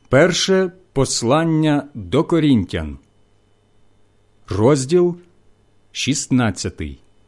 Перше послання до Корінтян, розділ 16.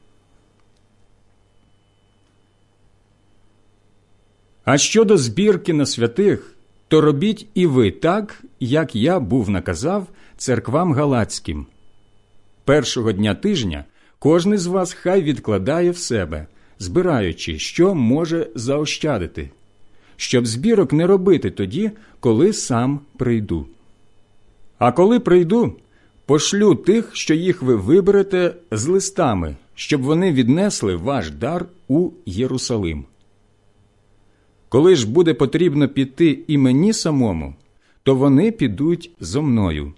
А щодо збірки на святих, то робіть і ви так, як я був наказав церквам галатським. Першого дня тижня кожний з вас хай відкладає в себе, збираючи, що може заощадити, щоб збірок не робити тоді, коли сам прийду. А коли прийду, пошлю тих, що їх ви виберете, з листами, щоб вони віднесли ваш дар у Єрусалим. Коли ж буде потрібно піти і мені самому, то вони підуть зо мною.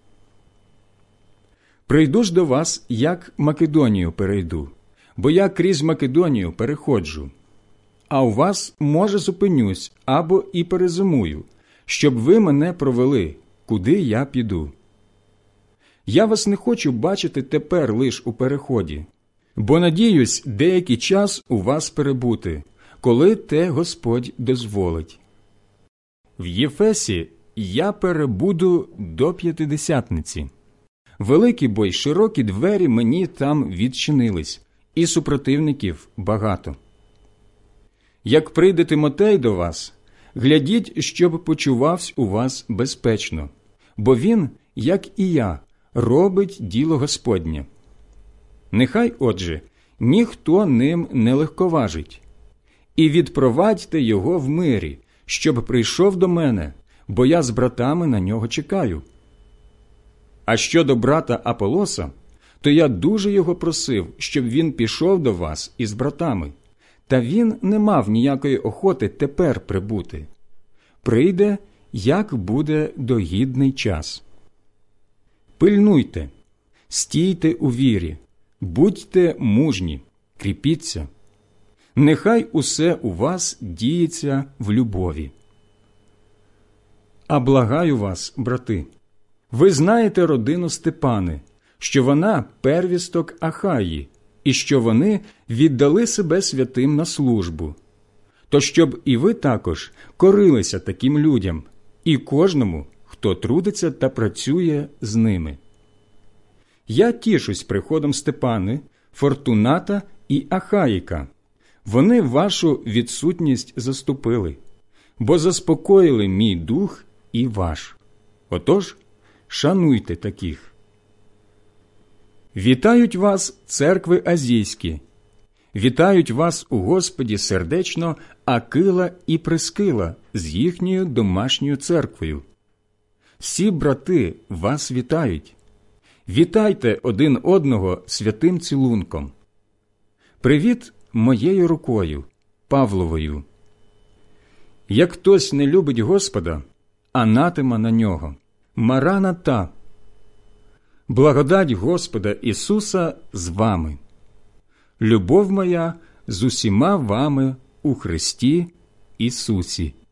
Прийду ж до вас, як Македонію перейду, бо я крізь Македонію переходжу. А у вас, може, зупинюсь або і перезимую, щоб ви мене провели, куди я піду. Я вас не хочу бачити тепер лиш у переході, бо надіюсь деякий час у вас перебути, коли те Господь дозволить. В Єфесі я перебуду до П'ятидесятниці. Великі бо й широкі двері мені там відчинились, і супротивників багато. Як прийде Тимотей до вас, глядіть, щоб почувався у вас безпечно, бо він, як і я, робить діло Господнє. Нехай, отже, ніхто ним не легковажить. І відпровадьте його в мирі, щоб прийшов до мене, бо я з братами на нього чекаю. А щодо брата Аполоса, то я дуже його просив, щоб він пішов до вас із братами, та він не мав ніякої охоти тепер прибути. Прийде, як буде догідний час. Пильнуйте, стійте у вірі, будьте мужні, кріпіться. Нехай усе у вас діється в любові. А благаю вас, брати, ви знаєте родину Степани, що вона первісток Ахаї, і що вони віддали себе святим на службу. То щоб і ви також корилися таким людям, і кожному, хто трудиться та працює з ними. Я тішусь приходом Степани, Фортуната і Ахаїка. Вони вашу відсутність заступили, бо заспокоїли мій дух і ваш. Отож, шануйте таких. Вітають вас церкви азійські. Вітають вас у Господі сердечно Акила і Прискила з їхньою домашньою церквою. Всі брати вас вітають. Вітайте один одного святим цілунком. Привіт моєю рукою, Павловою. Як хтось не любить Господа, анатема на нього. Мараната. Благодать Господа Ісуса з вами. Любов моя з усіма вами у Христі Ісусі.